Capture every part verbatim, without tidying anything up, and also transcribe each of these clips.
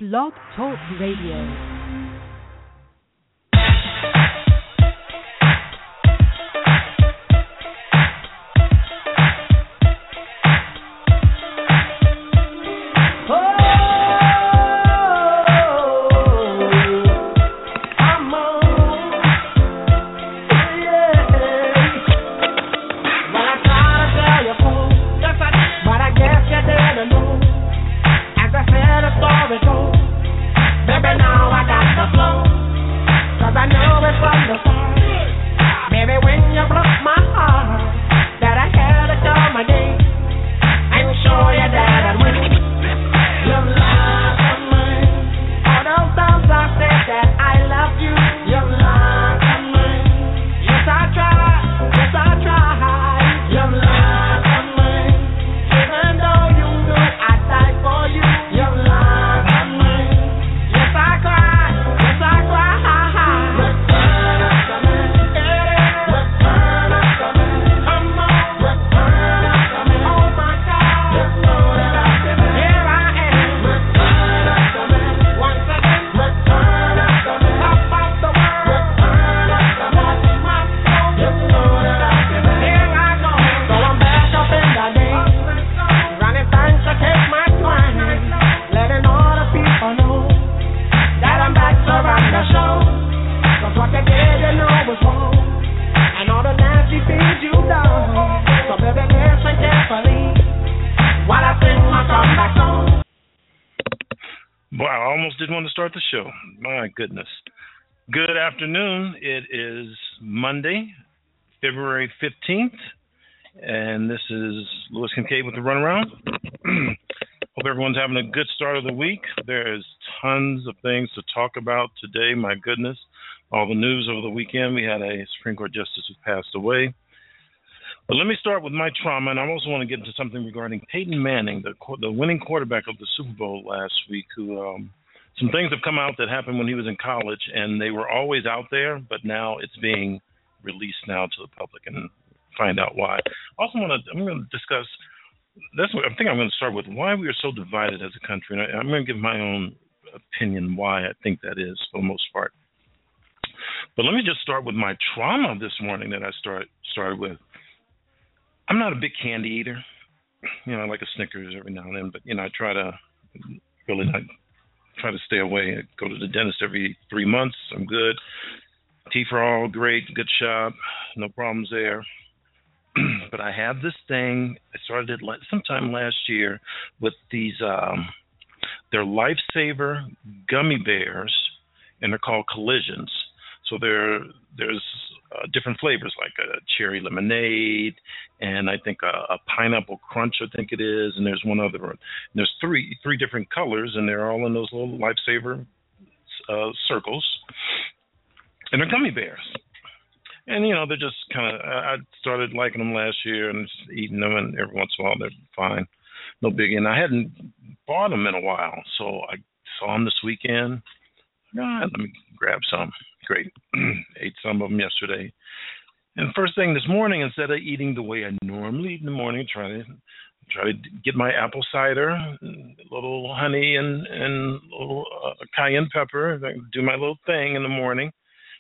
Blog Talk Radio. Start the show. My goodness. Good afternoon. It is Monday, February fifteenth, and this is Louis Kincaid with the Runaround. Hope everyone's having a good start of the week. There's tons of things to talk about today. My goodness. All the news over the weekend. We had a Supreme Court justice who passed away. But let me start with my trauma, and I also want to get into something regarding Peyton Manning, the the winning quarterback of the Super Bowl last week, who um, some things have come out that happened when he was in college, and they were always out there, but now it's being released now to the public, and find out why. Also, want to I'm going to discuss. That's what I think I'm going to start with. Why we are so divided as a country, and I, I'm going to give my own opinion why I think that is for the most part. But let me just start with my trauma this morning that I start started with. I'm not a big candy eater. You know, I like a Snickers every now and then, but you know, I try to really not. Try to stay away. I go to the dentist every three months. I'm good. Teeth are all great. Good shop. No problems there. But I have this thing. I started it sometime last year with these. Um, they're Lifesaver gummy bears, and they're called Collisions. So they're there's uh, different flavors like a cherry lemonade, and I think a, a pineapple crunch. I think it is, and there's one other one. And there's three three different colors, and they're all in those little Lifesaver uh, circles, and they're gummy bears. And you know, they're just kind of. I started liking them last year and just eating them, and every once in a while they're fine, no biggie. And I hadn't bought them in a while, so I saw them this weekend. God, let me grab some. Great. Ate some of them yesterday. And first thing this morning, instead of eating the way I normally eat in the morning, try to try to get my apple cider, a little honey and and a little uh, cayenne pepper, do my little thing in the morning.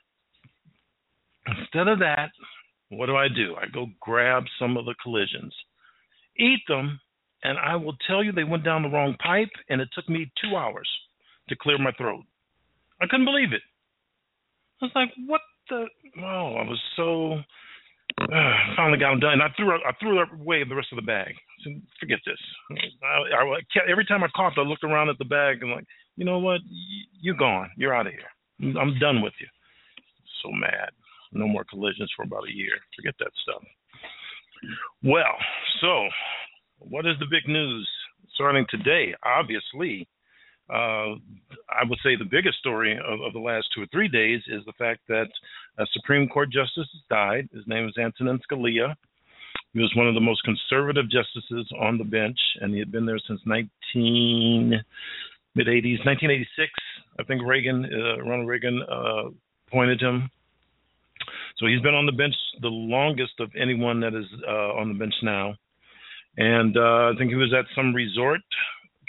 Instead of that, what do I do? I go grab some of the Collisions, eat them, and I will tell you they went down the wrong pipe, and it took me two hours to clear my throat. I couldn't believe it. I was like, what the? Oh, I was so. Uh, finally got them done. I threw I threw away the rest of the bag. I said, forget this. I, I, I, every time I coughed, I looked around at the bag and like, you know what? You're gone. You're out of here. I'm done with you. So mad. No more Collisions for about a year. Forget that stuff. Well, so what is the big news starting today? Obviously. Uh, I would say the biggest story of, of the last two or three days is the fact that a Supreme Court justice has died. His name is Antonin Scalia. He was one of the most conservative justices on the bench, and he had been there since nineteen mid eighties, nineteen eighty-six. I think Reagan, uh, Ronald Reagan, uh, appointed him. So he's been on the bench the longest of anyone that is uh, on the bench now. And uh, I think he was at some resort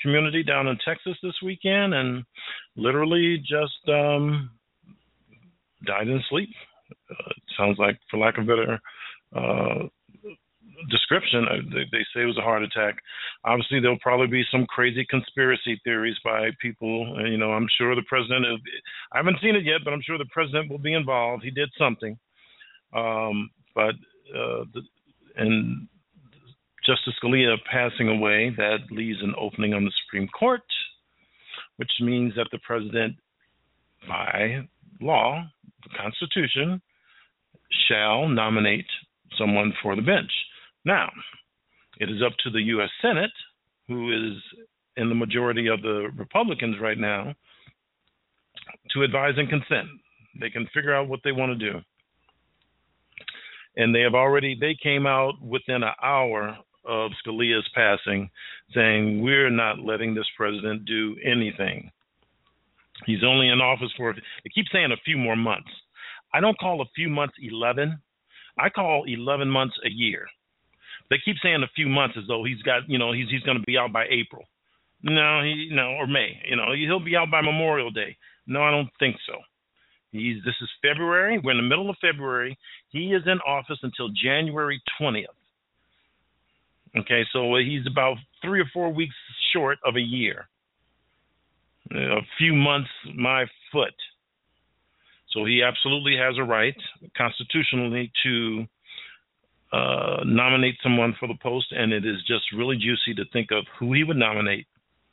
community down in Texas this weekend and literally just um, died in sleep. Uh, it sounds like, for lack of a better uh, description, uh, they, they say it was a heart attack. Obviously, there'll probably be some crazy conspiracy theories by people. And, you know, I'm sure the president, I haven't seen it yet, but I'm sure the president will be involved. He did something. Um, but, uh, the, and Justice Scalia passing away, that leaves an opening on the Supreme Court, which means that the president, by law, the Constitution, shall nominate someone for the bench. Now, it is up to the U S Senate, who is in the majority of the Republicans right now, to advise and consent. They can figure out what they want to do. And they have already, they came out within an hour of Scalia's passing saying, we're not letting this president do anything. He's only in office for, they keep saying a few more months. I don't call a few months eleven. I call eleven months a year. They keep saying a few months as though he's got, you know, he's he's going to be out by April. No, he no, or May. You know, he'll be out by Memorial Day. No, I don't think so. He's this is February. We're in the middle of February. He is in office until January twentieth. Okay, so he's about three or four weeks short of a year. A few months, my foot. So he absolutely has a right, constitutionally, to uh, nominate someone for the post, and it is just really juicy to think of who he would nominate.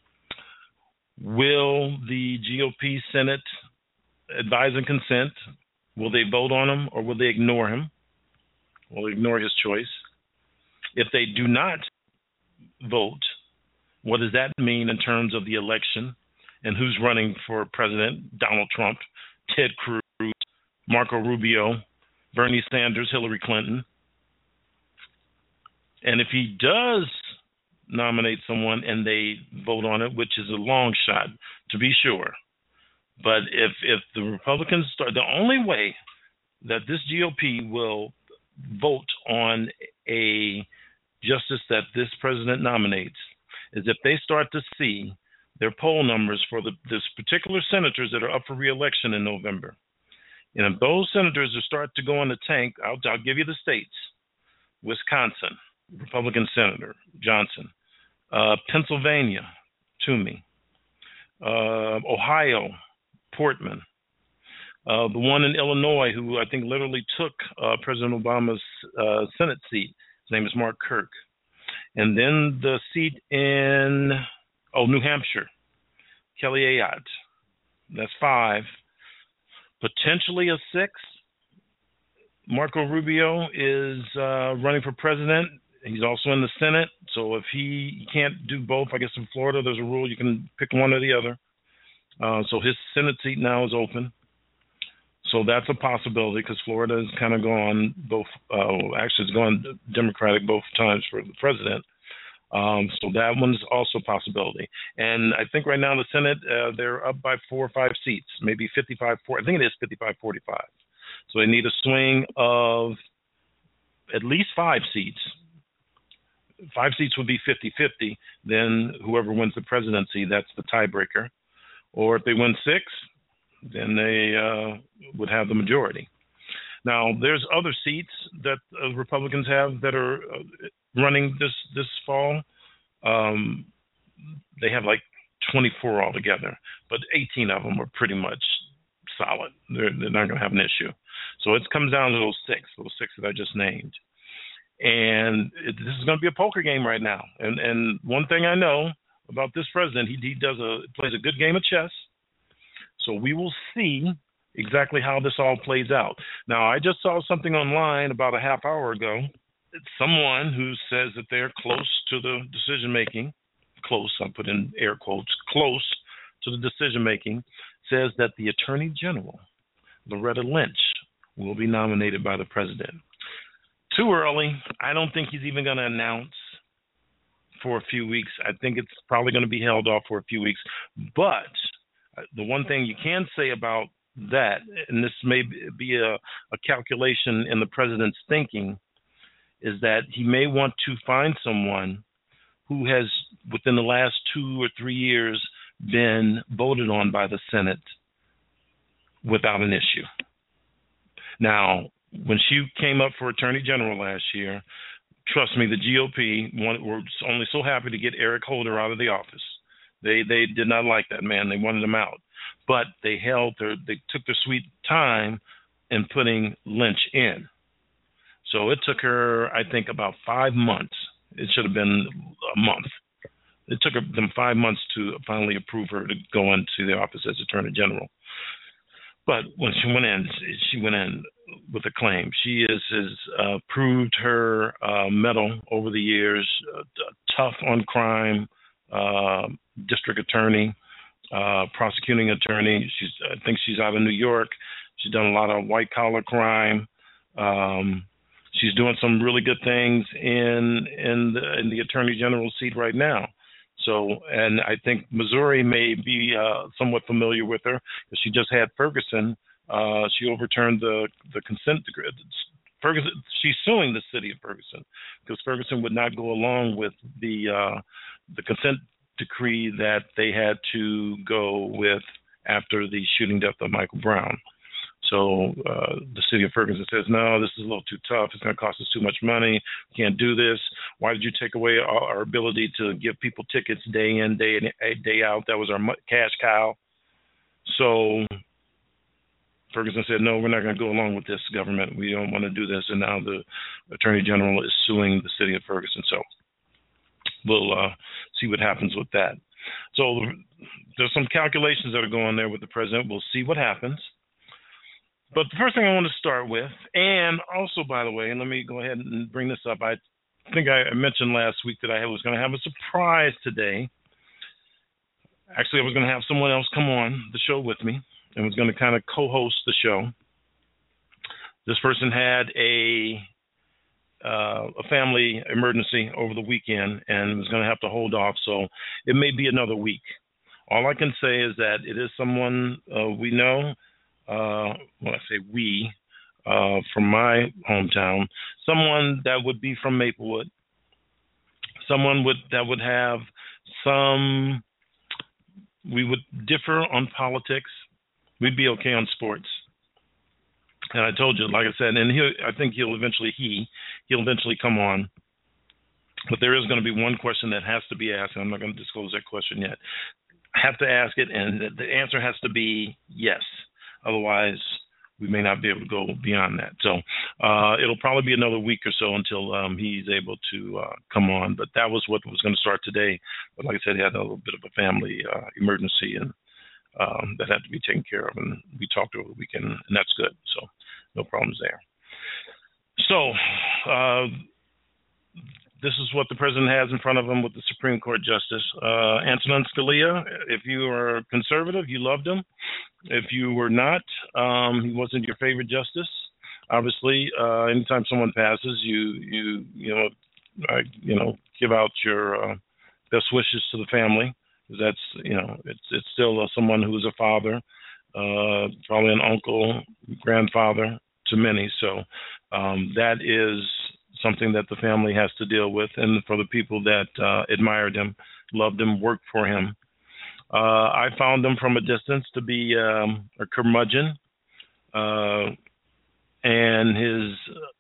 Will the G O P Senate advise and consent? Will they vote on him, or will they ignore him? Will they ignore his choice? If they do not vote, what does that mean in terms of the election and who's running for president? Donald Trump, Ted Cruz, Marco Rubio, Bernie Sanders, Hillary Clinton. And if he does nominate someone and they vote on it, which is a long shot, to be sure, but if if the Republicans start, the only way that this G O P will vote on a justice that this president nominates is if they start to see their poll numbers for the this particular senators that are up for re-election in November. And if those senators are start to go in the tank, I'll, I'll give you the states: Wisconsin, Republican Senator Johnson; uh, Pennsylvania, Toomey; uh, Ohio, Portman; uh, the one in Illinois, who I think literally took uh, President Obama's uh, Senate seat. His name is Mark Kirk. And then the seat in oh New Hampshire, Kelly Ayotte. That's five. Potentially a six. Marco Rubio is uh, running for president. He's also in the Senate. So if he, he can't do both, I guess in Florida there's a rule you can pick one or the other. Uh, so his Senate seat now is open. So that's a possibility because Florida has kind of gone both, uh, actually it's gone Democratic both times for the president. Um, so that one's also a possibility. And I think right now in the Senate, uh, they're up by four or five seats, maybe fifty-five, forty. I think it is fifty-five forty-five. So they need a swing of at least five seats. Five seats would be fifty-fifty. Then whoever wins the presidency, that's the tiebreaker. Or if they win six, then they uh, would have the majority. Now, there's other seats that uh, Republicans have that are uh, running this this fall. Um, they have like twenty-four altogether, but eighteen of them are pretty much solid. They're, they're not going to have an issue. So it comes down to those six, those six that I just named. And it, this is going to be a poker game right now. And and one thing I know about this president, he he does a plays a good game of chess. So we will see exactly how this all plays out. Now, I just saw something online about a half hour ago. It's someone who says that they're close to the decision-making, close, I put in air quotes, close to the decision-making, says that the Attorney General, Loretta Lynch, will be nominated by the president. Too early. I don't think he's even going to announce for a few weeks. I think it's probably going to be held off for a few weeks. But the one thing you can say about that, and this may be a, a calculation in the president's thinking, is that he may want to find someone who has, within the last two or three years, been voted on by the Senate without an issue. Now, when she came up for Attorney General last year, trust me, the G O P wanted, were only so happy to get Eric Holder out of the office. They they did not like that man. They wanted him out. But they held their, they took their sweet time in putting Lynch in. So it took her, I think, about five months. It should have been a month. It took them five months to finally approve her to go into the office as Attorney General. But when she went in, she went in with a claim. She is, has uh, proved her uh, mettle over the years, uh, tough on crime, uh, district attorney, uh, prosecuting attorney. She's, I think she's out of New York. She's done a lot of white-collar crime. Um, she's doing some really good things in in the, in the Attorney General seat right now. So, and I think Missouri may be uh, somewhat familiar with her because she just had Ferguson. Uh, she overturned the, the consent decree. Ferguson, she's suing the city of Ferguson because Ferguson would not go along with the uh, the consent decree that they had to go with after the shooting death of Michael Brown. So uh, the city of Ferguson says, no, this is a little too tough. It's going to cost us too much money. We can't do this. Why did you take away our, our ability to give people tickets day in, day in, day out? That was our cash cow. So Ferguson said, no, we're not going to go along with this government. We don't want to do this. And now the Attorney General is suing the city of Ferguson. So we'll uh, see what happens with that. So there's some calculations that are going there with the president. We'll see what happens. But the first thing I want to start with, and also, by the way, and let me go ahead and bring this up. I think I mentioned last week that I was going to have a surprise today. Actually, I was going to have someone else come on the show with me and was going to kind of co-host the show. This person had a uh, a family emergency over the weekend and was going to have to hold off, so it may be another week. All I can say is that it is someone uh, we know. Uh, when I say we, uh, from my hometown, someone that would be from Maplewood, someone would that would have some, we would differ on politics. We'd be okay on sports. And I told you, like I said, and he, I think he'll eventually, he, he'll eventually come on. But there is going to be one question that has to be asked, and I'm not going to disclose that question yet. I have to ask it, and the answer has to be yes. Otherwise, we may not be able to go beyond that. So uh, it'll probably be another week or so until um, he's able to uh, come on. But that was what was going to start today. But like I said, he had a little bit of a family uh, emergency and um, that had to be taken care of. And we talked over the weekend, and that's good. So no problems there. So uh, this is what the president has in front of him with the Supreme Court Justice. Uh, Antonin Scalia, if you are conservative, you loved him. If you were not, um, he wasn't your favorite justice. Obviously, uh, anytime someone passes, you you you know, I, you know, give out your uh, best wishes to the family. That's you know, it's it's still uh, someone who is a father, uh, probably an uncle, grandfather to many. So um, that is something that the family has to deal with, and for the people that uh, admired him, loved him, worked for him. Uh, I found him from a distance to be um, a curmudgeon, uh, and his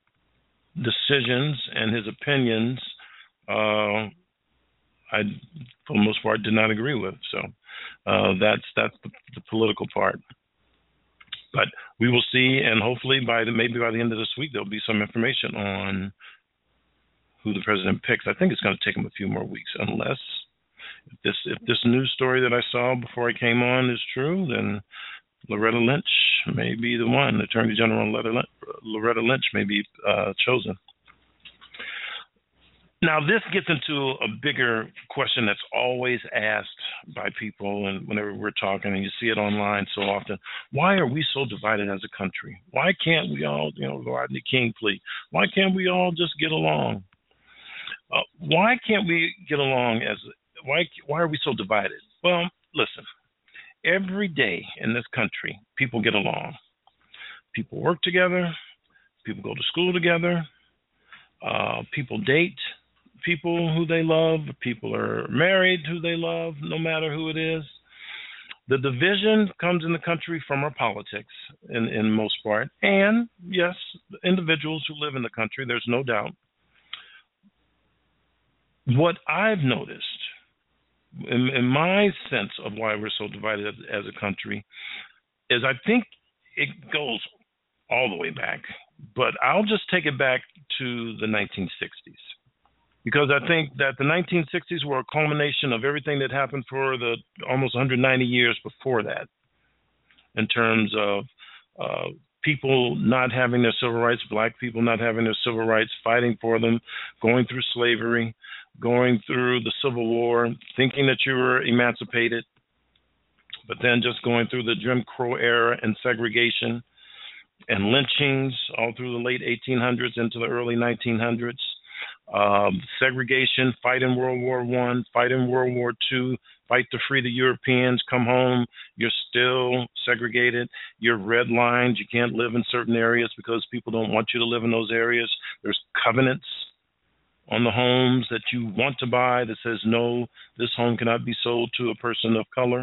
decisions and his opinions, uh, I, for the most part, did not agree with. So uh, that's that's the, the political part. But we will see, and hopefully by the, maybe by the end of this week, there'll be some information on who the president picks. I think it's going to take him a few more weeks, unless if this if this news story that I saw before I came on is true, then Loretta Lynch may be the one. Attorney General Loretta Lynch may be uh, chosen. Now, this gets into a bigger question that's always asked by people, and whenever we're talking, and you see it online so often. Why are we so divided as a country? Why can't we all, you know, Rodney King plea? Why can't we all just get along? Uh, why can't we get along as, why, why are we so divided? Well, listen, every day in this country, people get along. People work together. People go to school together. Uh, people date. people who they love. People are married who they love, no matter who it is. The division comes in the country from our politics, in, in most part. And, yes, individuals who live in the country, there's no doubt. What I've noticed, in, in my sense of why we're so divided as, as a country, is I think it goes all the way back. But I'll just take it back to the nineteen sixties. Because I think that the nineteen sixties were a culmination of everything that happened for the almost one hundred ninety years before that, in terms of uh, people not having their civil rights, black people not having their civil rights, fighting for them, going through slavery, going through the Civil War, thinking that you were emancipated, but then just going through the Jim Crow era and segregation and lynchings all through the late eighteen hundreds into the early nineteen hundreds. Um, segregation, fight in World War One, fight in World War Two, fight to free the Europeans, come home, you're still segregated, you're redlined, you can't live in certain areas because people don't want you to live in those areas. There's covenants on the homes that you want to buy that says, no, this home cannot be sold to a person of color.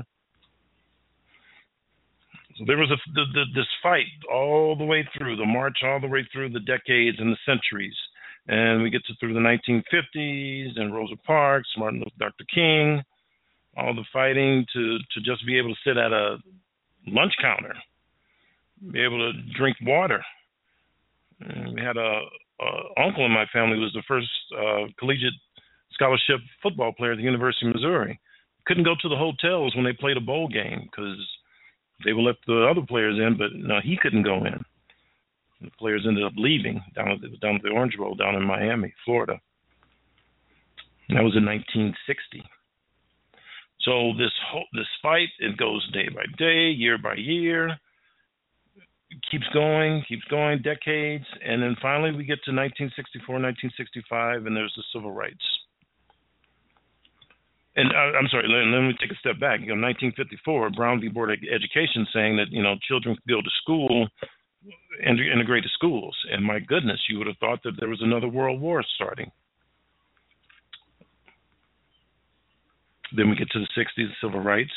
So there was a, the, the, this fight all the way through, the march all the way through the decades and the centuries. And we get to through the nineteen fifties and Rosa Parks, Martin Luther, Doctor King, all the fighting to, to just be able to sit at a lunch counter, be able to drink water. And we had a, a uncle in my family who was the first uh, collegiate scholarship football player at the University of Missouri. Couldn't go to the hotels when they played a bowl game because they would let the other players in, but no, he couldn't go in. The players ended up leaving down at the, down at the Orange Bowl down in Miami, Florida. And that was in nineteen sixty. So this whole, this fight, it goes day by day, year by year, it keeps going, keeps going, decades, and then finally we get to nineteen sixty-four, nineteen sixty-five, and there's the civil rights. And uh, I'm sorry, let, let me take a step back. You know, nineteen fifty-four, Brown v. Board of Education saying that, you know, children could go to school, integrated schools. And my goodness, you would have thought that there was another world war starting. Then we get to the sixties, civil rights.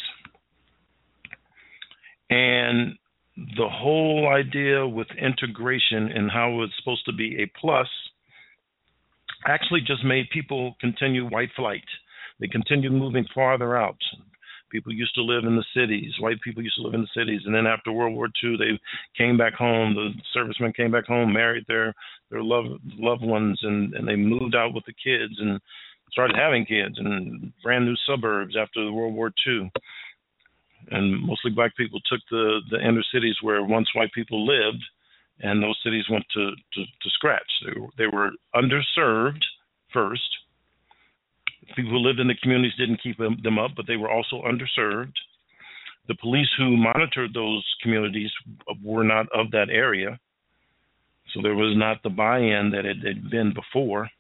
And the whole idea with integration and how it's supposed to be a plus actually just made people continue white flight. They continued moving farther out. People used to live in the cities. White people used to live in the cities. And then after World War Two, they came back home. The servicemen came back home, married their, their loved, loved ones, and, and they moved out with the kids and started having kids in brand new suburbs after the World War Two. And mostly black people took the, the inner cities where once white people lived, and those cities went to, to, to scratch. They were, they were underserved first. People who lived in the communities didn't keep them, them up, but they were also underserved. The police who monitored those communities were not of that area, so there was not the buy-in that it had been before.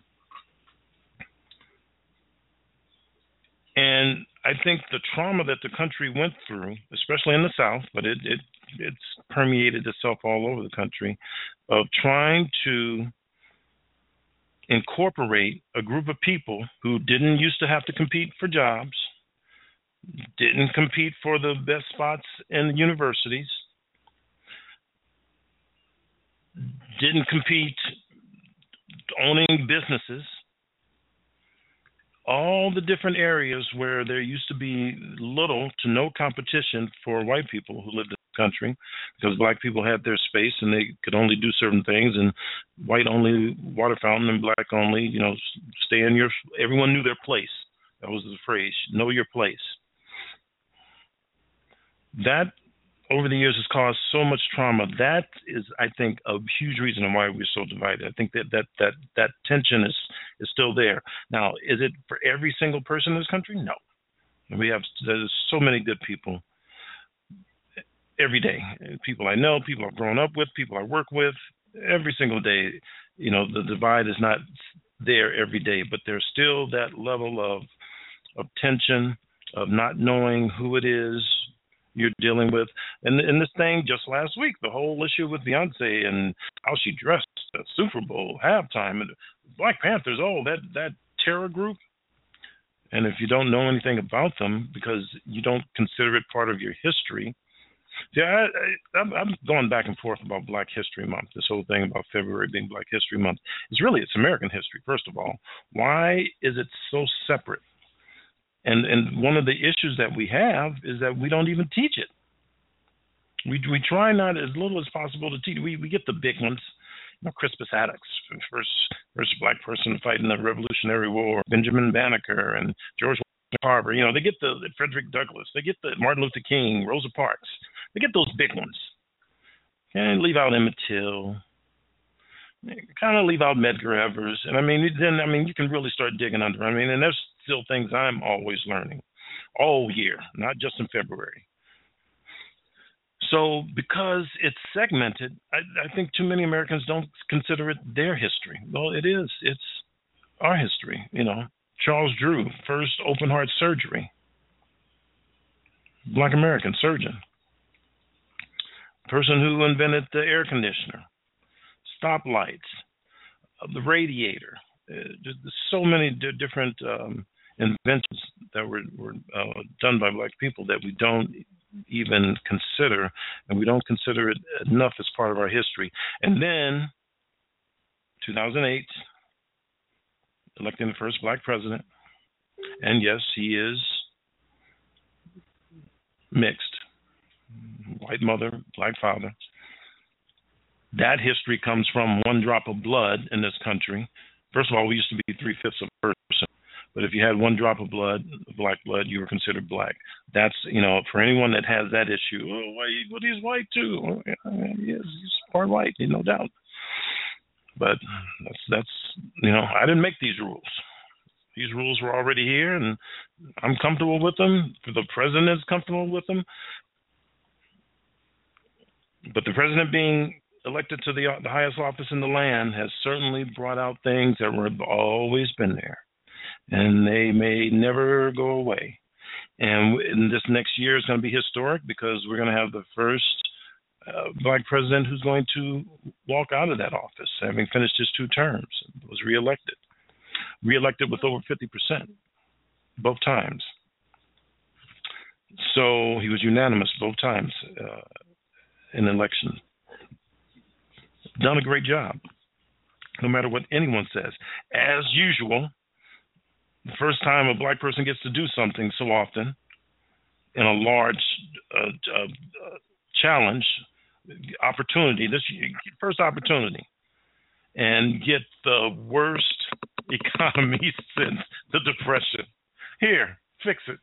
And I think the trauma that the country went through, especially in the South, but it, it it's permeated itself all over the country, of trying to incorporate a group of people who didn't used to have to compete for jobs, didn't compete for the best spots in the universities, didn't compete owning businesses, all the different areas where there used to be little to no competition for white people who lived in the country, because black people had their space and they could only do certain things, and white only water fountain and black only, you know, stay in your, everyone knew their place. That was the phrase, know your place. That over the years has caused so much trauma. That is, I think, a huge reason why we're so divided. I think that that that, that tension is, is still there. Now, is it for every single person in this country? No. We have, there's so many good people every day. People I know, people I've grown up with, people I work with, every single day. You know, the divide is not there every day, but there's still that level of of tension, of not knowing who it is you're dealing with. And, and this thing just last week, the whole issue with Beyonce and how she dressed, uh, Super Bowl halftime, and Black Panthers. Oh, that that terror group. And if you don't know anything about them because you don't consider it part of your history, yeah, I, I, I'm, I'm going back and forth about Black History Month. This whole thing about February being Black History Month is really it's American history. First of all, why is it so separate? And and one of the issues that we have is that we don't even teach it. We we try not as little as possible to teach. We we get the big ones. You know, Crispus Attucks, first first black person to fight in the Revolutionary War, Benjamin Banneker and George Washington Carver. You know, they get the, the Frederick Douglass, they get the Martin Luther King, Rosa Parks. They get those big ones. And leave out Emmett Till. Kind of leave out Medgar Evers. And I mean, then I mean, you can really start digging under. I mean, and there's still things I'm always learning, all year, not just in February. So because it's segmented, I, I think too many Americans don't consider it their history. Well, it is. It's our history. You know, Charles Drew, first open heart surgery, Black American surgeon, person who invented the air conditioner, stoplights, uh, the radiator. Uh, there's so many d- different um, inventions that were, were uh, done by Black people that we don't even consider, and we don't consider it enough as part of our history. And then, two thousand eight, electing the first Black president, and yes, he is mixed, white mother, Black father. That history comes from one drop of blood in this country. First of all, we used to be three-fifths of a person. But if you had one drop of blood, black blood, you were considered black. That's, you know, for anyone that has that issue, oh, well, he's white too. Well, yeah, he is. He's part white, no doubt. But that's, that's, you know, I didn't make these rules. These rules were already here, and I'm comfortable with them. The president is comfortable with them. But the president being elected to the, the highest office in the land has certainly brought out things that were always been there. And they may never go away. And in this next year is going to be historic because we're going to have the first uh, Black president who's going to walk out of that office, having finished his two terms, was reelected. Reelected with over fifty percent, both times. So he was unanimous both times uh, in election. Done a great job, no matter what anyone says. As usual, the first time a Black person gets to do something so often in a large uh, uh, challenge, opportunity, this first opportunity, and get the worst economy since the Depression. Here, fix it.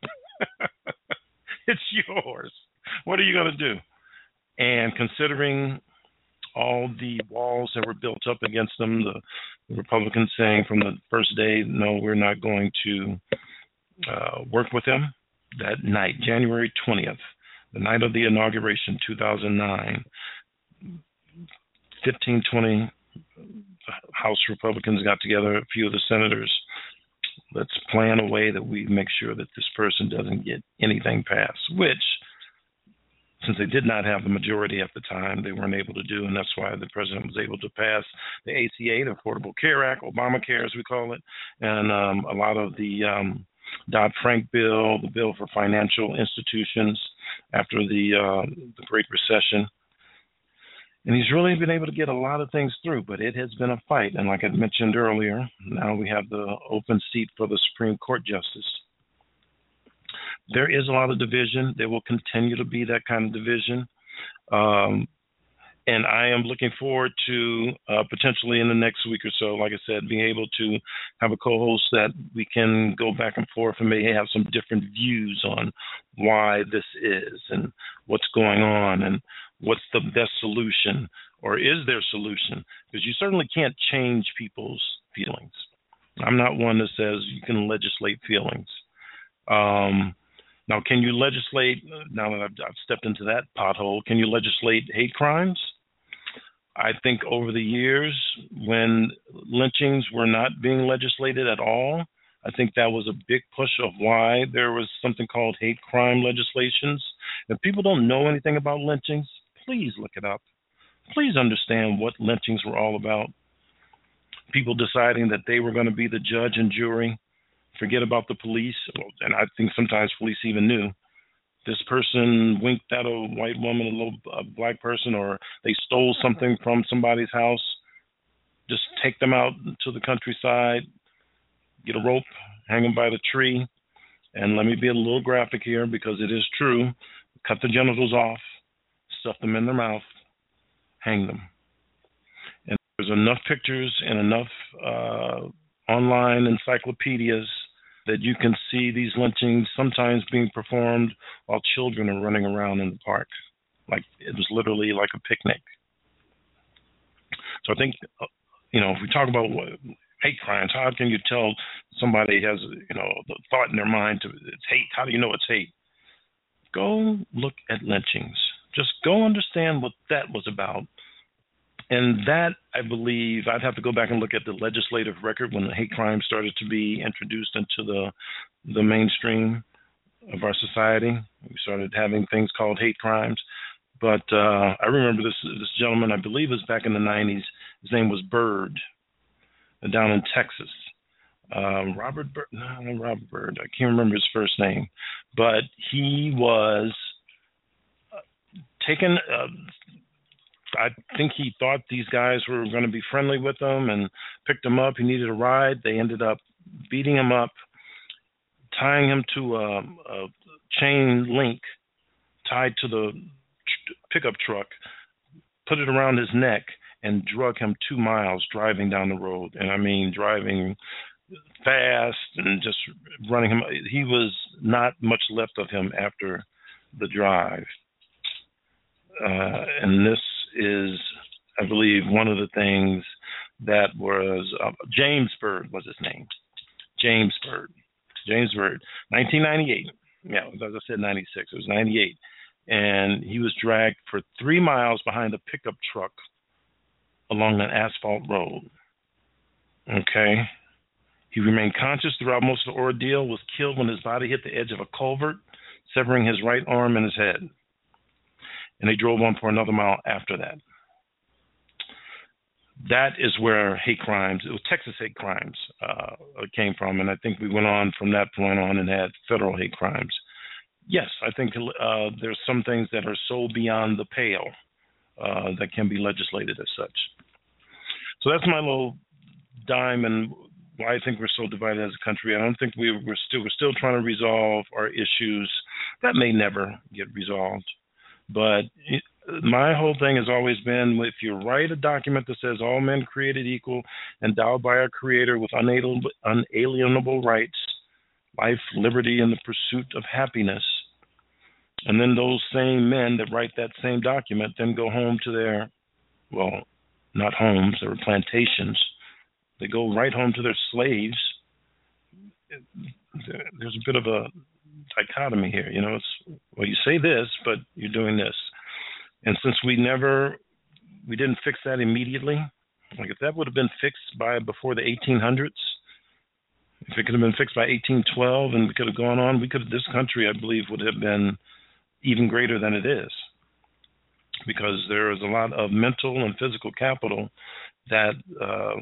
It's yours. What are you going to do? And considering all the walls that were built up against them, the, the Republicans saying from the first day, no, we're not going to uh, work with them. That night, January twentieth, the night of the inauguration, two thousand nine, fifteen, twenty House Republicans got together, a few of the senators. Let's plan a way that we make sure that this person doesn't get anything passed, which, since they did not have the majority at the time, they weren't able to do, and that's why the president was able to pass the A C A, the Affordable Care Act, Obamacare as we call it, and um, a lot of the um, Dodd-Frank bill, the bill for financial institutions after the, uh, the Great Recession. And he's really been able to get a lot of things through, but it has been a fight. And like I mentioned earlier, now we have the open seat for the Supreme Court justice. There is a lot of division. There will continue to be that kind of division. Um, and I am looking forward to uh, potentially in the next week or so, like I said, being able to have a co-host that we can go back and forth and may have some different views on why this is and what's going on and what's the best solution, or is there a solution? Because you certainly can't change people's feelings. I'm not one that says you can legislate feelings. Um, Now, can you legislate, now that I've, I've stepped into that pothole, can you legislate hate crimes? I think over the years, when lynchings were not being legislated at all, I think that was a big push of why there was something called hate crime legislations. If people don't know anything about lynchings, please look it up. please understand what lynchings were all about. People deciding that they were going to be the judge and jury, forget about the police. And I think sometimes police even knew. This person winked at a white woman, a little a black person, or they stole something from somebody's house. Just take them out to the countryside, get a rope, hang them by the tree, and let me be a little graphic here because it is true. Cut the genitals off, stuff them in their mouth, hang them. And there's enough pictures and enough uh, online encyclopedias that you can see these lynchings sometimes being performed while children are running around in the park. Like it was literally like a picnic. So I think, you know, if we talk about what, hate crimes, how can you tell somebody has, you know, the thought in their mind to it's hate? How do you know it's hate? Go look at lynchings. Just go understand what that was about. And that, I believe, I'd have to go back and look at the legislative record when the hate crime started to be introduced into the the mainstream of our society. We started having things called hate crimes. But uh, I remember this this gentleman, I believe it was back in the nineties. His name was Byrd, down in Texas. Um, Robert Byrd, no, not Robert Byrd. I can't remember his first name. But he was taken... Uh, I think he thought these guys were going to be friendly with him and picked him up. He needed a ride. They ended up beating him up, tying him to a, a chain link tied to the pickup truck, put it around his neck, and drug him two miles driving down the road. And I mean driving fast and just running him. He was not much left of him after the drive. Uh, and this is, I believe, one of the things that was uh, James Byrd was his name. James Byrd. James Byrd. nineteen ninety-eight. Yeah, as I said, ninety-six. It was ninety-eight. And he was dragged for three miles behind a pickup truck along an asphalt road. Okay. He remained conscious throughout most of the ordeal, was killed when his body hit the edge of a culvert, severing his right arm and his head. And they drove on for another mile after that. That is where hate crimes, it was Texas hate crimes uh, came from, and I think we went on from that point on and had federal hate crimes. Yes, I think uh, there's some things that are so beyond the pale uh, that can be legislated as such. So that's my little dime and why I think we're so divided as a country. I don't think we, we're still we're still trying to resolve our issues that may never get resolved. But my whole thing has always been, if you write a document that says all men created equal, endowed by our Creator with unalienable, unalienable rights, life, liberty, and the pursuit of happiness, and then those same men that write that same document then go home to their, well, not homes, they were plantations. They go right home to their slaves. There's a bit of a dichotomy here, you know. It's, well, you say this, but you're doing this. And since we never, we didn't fix that immediately, like if that would have been fixed by before the eighteen hundreds, if it could have been fixed by eighteen twelve and we could have gone on, we could have, this country, I believe, would have been even greater than it is, because there is a lot of mental and physical capital that uh,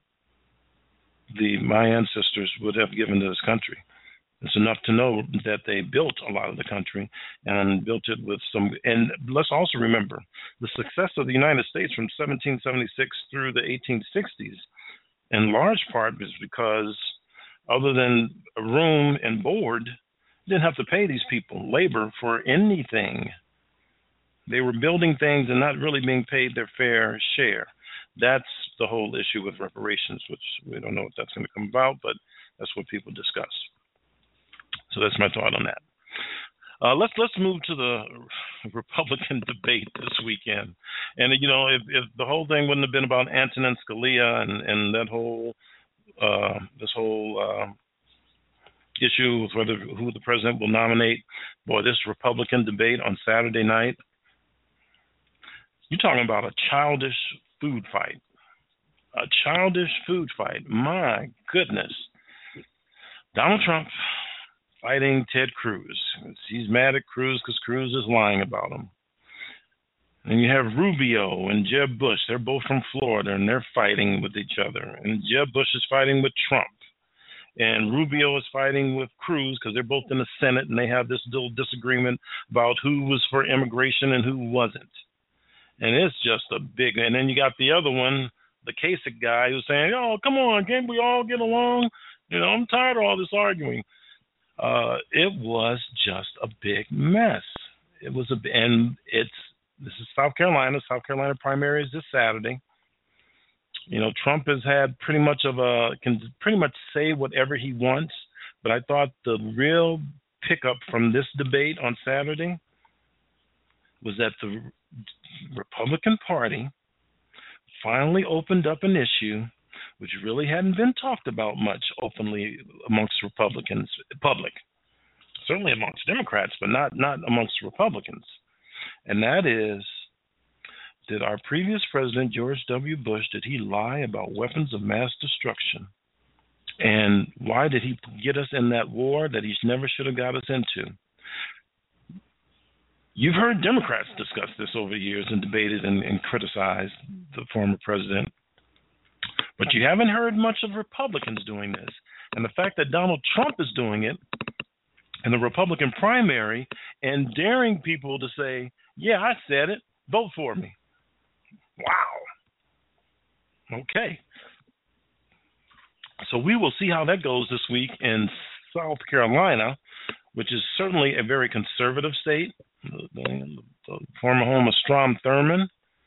the my ancestors would have given to this country. It's enough to know that they built a lot of the country and built it with some. And let's also remember the success of the United States from seventeen seventy-six through the eighteen sixties, in large part, is because other than a room and board, you didn't have to pay these people labor for anything. They were building things and not really being paid their fair share. That's the whole issue with reparations, which we don't know if that's going to come about, but that's what people discuss. So that's my thought on that. Uh, let's let's move to the Republican debate this weekend. And you know, if, if the whole thing wouldn't have been about Antonin Scalia and, and that whole uh, this whole uh, issue with whether who the president will nominate, boy, this Republican debate on Saturday night, you're talking about a childish food fight. A childish food fight. My goodness. Donald Trump fighting Ted Cruz. He's mad at Cruz because Cruz is lying about him. And you have Rubio and Jeb Bush. They're both from Florida, and they're fighting with each other. And Jeb Bush is fighting with Trump. And Rubio is fighting with Cruz because they're both in the Senate, and they have this little disagreement about who was for immigration and who wasn't. And it's just a big – and then you got the other one, the Kasich guy, who's saying, oh, come on, can't we all get along? You know, I'm tired of all this arguing. Uh, it was just a big mess. It was a – and it's – this is South Carolina. South Carolina primary is this Saturday. You know, Trump has had pretty much of a – can pretty much say whatever he wants, but I thought the real pickup from this debate on Saturday was that the Republican Party finally opened up an issue which really hadn't been talked about much openly amongst Republicans, public, certainly amongst Democrats, but not, not amongst Republicans. And that is, did our previous president, George W. Bush, did he lie about weapons of mass destruction? And why did he get us in that war that he never should have got us into? You've heard Democrats discuss this over the years and debated and, and criticized the former president. But you haven't heard much of Republicans doing this. And the fact that Donald Trump is doing it in the Republican primary and daring people to say, yeah, I said it, vote for me. Wow. Okay. So we will see how that goes this week in South Carolina, which is certainly a very conservative state, the, the, the former home of Strom Thurmond,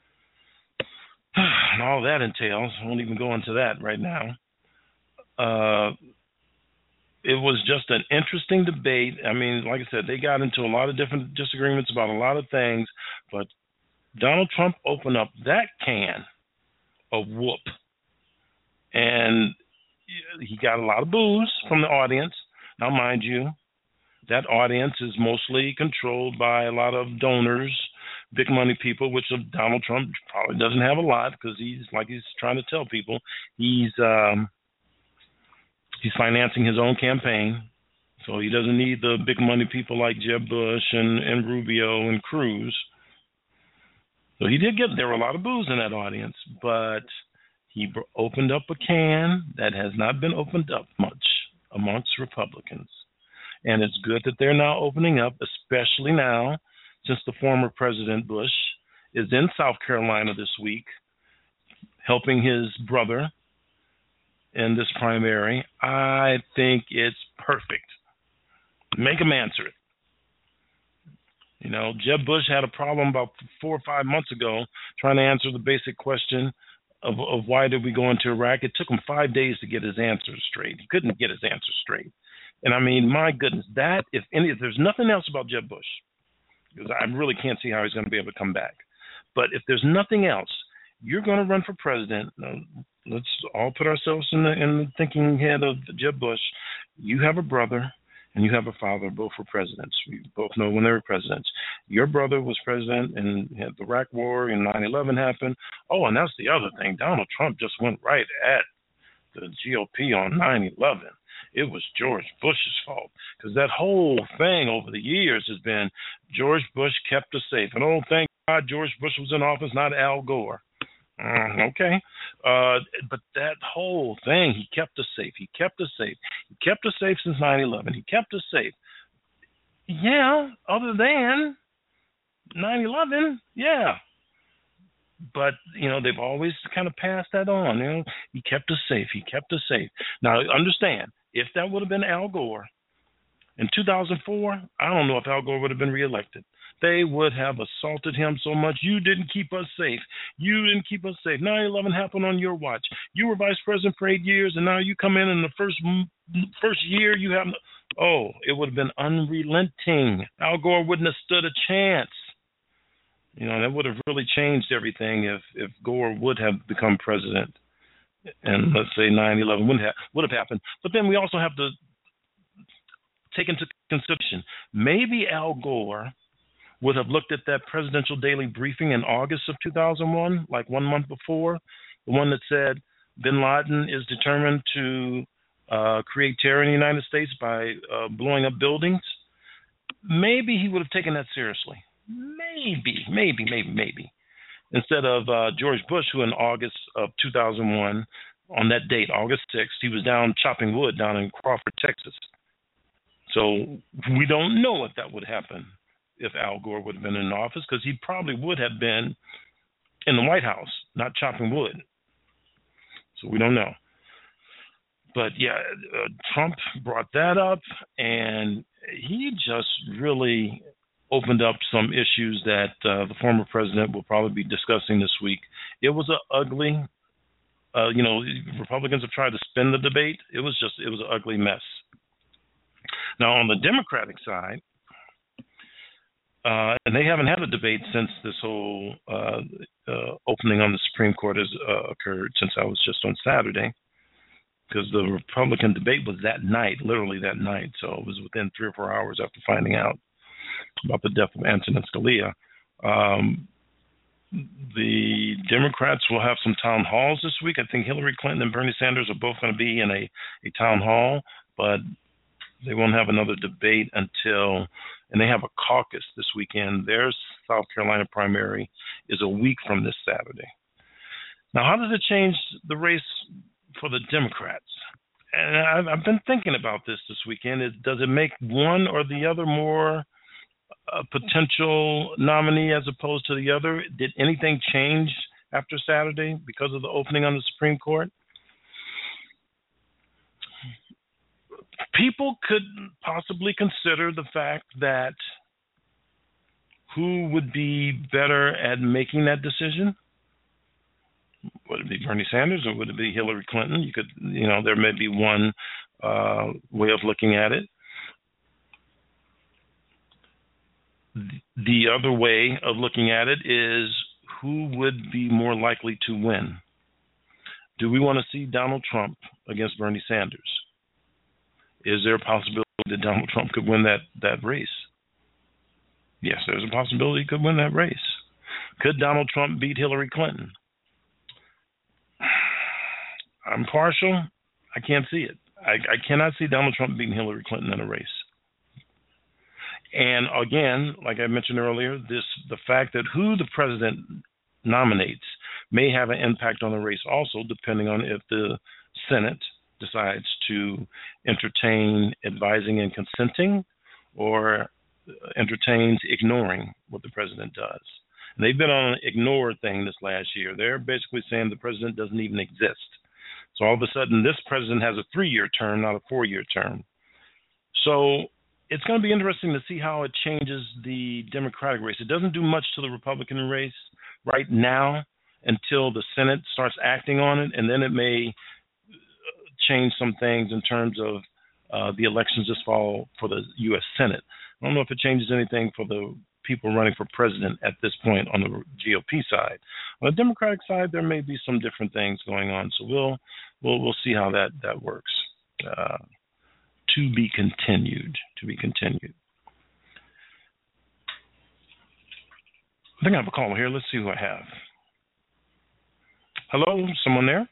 and all that entails. I won't even go into that right now. Uh, it was just an interesting debate. I mean, like I said, they got into a lot of different disagreements about a lot of things, but Donald Trump opened up that can of whoop, and he got a lot of boos from the audience. Now, mind you, that audience is mostly controlled by a lot of donors, big money people, which Donald Trump probably doesn't have a lot because he's, like he's trying to tell people, he's um, he's financing his own campaign. So he doesn't need the big money people like Jeb Bush and, and Rubio and Cruz. So he did get, there were a lot of boos in that audience, but he opened up a can that has not been opened up much amongst Republicans. And it's good that they're now opening up, especially now, since the former President Bush is in South Carolina this week, helping his brother in this primary. I think it's perfect. Make him answer it. You know, Jeb Bush had a problem about four or five months ago trying to answer the basic question of, of why did we go into Iraq. It took him five days to get his answers straight. He couldn't get his answers straight. And I mean, my goodness, that, if any, if there's nothing else about Jeb Bush, because I really can't see how he's going to be able to come back. But if there's nothing else, you're going to run for president. Now, let's all put ourselves in the, in the thinking head of Jeb Bush. You have a brother and you have a father, both were presidents. We both know when they were presidents. Your brother was president and had the Iraq War and nine eleven happened. Oh, and that's the other thing. Donald Trump just went right at the G O P on nine eleven. It was George Bush's fault because that whole thing over the years has been George Bush kept us safe. And oh, thank God George Bush was in office, not Al Gore. Uh, okay. Uh, but that whole thing, he kept us safe. He kept us safe. He kept us safe since nine eleven. He kept us safe. Yeah, other than nine eleven, yeah. But, you know, they've always kind of passed that on. You know, he kept us safe. He kept us safe. Now, understand, if that would have been Al Gore in two thousand four, I don't know if Al Gore would have been reelected. They would have assaulted him so much. You didn't keep us safe. You didn't keep us safe. nine eleven happened on your watch. You were vice president for eight years, and now you come in in the first first year you have. Oh, it would have been unrelenting. Al Gore wouldn't have stood a chance. You know, that would have really changed everything if, if Gore would have become president. And let's say nine eleven wouldn't have, would have happened. But then we also have to take into consideration, maybe Al Gore would have looked at that presidential daily briefing in August of two thousand one, like one month before, the one that said bin Laden is determined to uh, create terror in the United States by uh, blowing up buildings. Maybe he would have taken that seriously. maybe, maybe, maybe, maybe, instead of uh, George Bush, who in August of two thousand one, on that date, August sixth, he was down chopping wood down in Crawford, Texas. So we don't know if that would happen if Al Gore would have been in office, because he probably would have been in the White House, not chopping wood. So we don't know. But yeah, uh, Trump brought that up, and he just really opened up some issues that uh, the former president will probably be discussing this week. It was an ugly, uh, you know, Republicans have tried to spin the debate. It was just, it was an ugly mess. Now, on the Democratic side, uh, and they haven't had a debate since this whole uh, uh, opening on the Supreme Court has uh, occurred, since I was just on Saturday, because the Republican debate was that night, literally that night. So it was within three or four hours after finding out about the death of Antonin Scalia. Um, the Democrats will have some town halls this week. I think Hillary Clinton and Bernie Sanders are both going to be in a, a town hall, but they won't have another debate until, and they have a caucus this weekend. Their South Carolina primary is a week from this Saturday. Now, how does it change the race for the Democrats? And I've, I've been thinking about this this weekend. Is, does it make one or the other more a potential nominee as opposed to the other? Did anything change after Saturday because of the opening on the Supreme Court? People could possibly consider the fact that who would be better at making that decision? Would it be Bernie Sanders or would it be Hillary Clinton? You could, you know, there may be one uh, way of looking at it. The other way of looking at it is who would be more likely to win? Do we want to see Donald Trump against Bernie Sanders? Is there a possibility that Donald Trump could win that, that race? Yes, there's a possibility he could win that race. Could Donald Trump beat Hillary Clinton? I'm partial. I can't see it. I, I cannot see Donald Trump beating Hillary Clinton in a race. And again, like I mentioned earlier, this the fact that who the president nominates may have an impact on the race also, depending on if the Senate decides to entertain advising and consenting or entertains ignoring what the president does. And they've been on an ignore thing this last year. They're basically saying the president doesn't even exist. So all of a sudden, this president has a three-year term, not a four-year term. So it's going to be interesting to see how it changes the Democratic race. It doesn't do much to the Republican race right now until the Senate starts acting on it, and then it may change some things in terms of uh, the elections this fall for the U S Senate. I don't know if it changes anything for the people running for president at this point on the G O P side. On the Democratic side, there may be some different things going on, so we'll we'll we'll see how that that works. Uh, to be continued. To be continued. I think I have a caller here. Let's see who I have. Hello, someone there?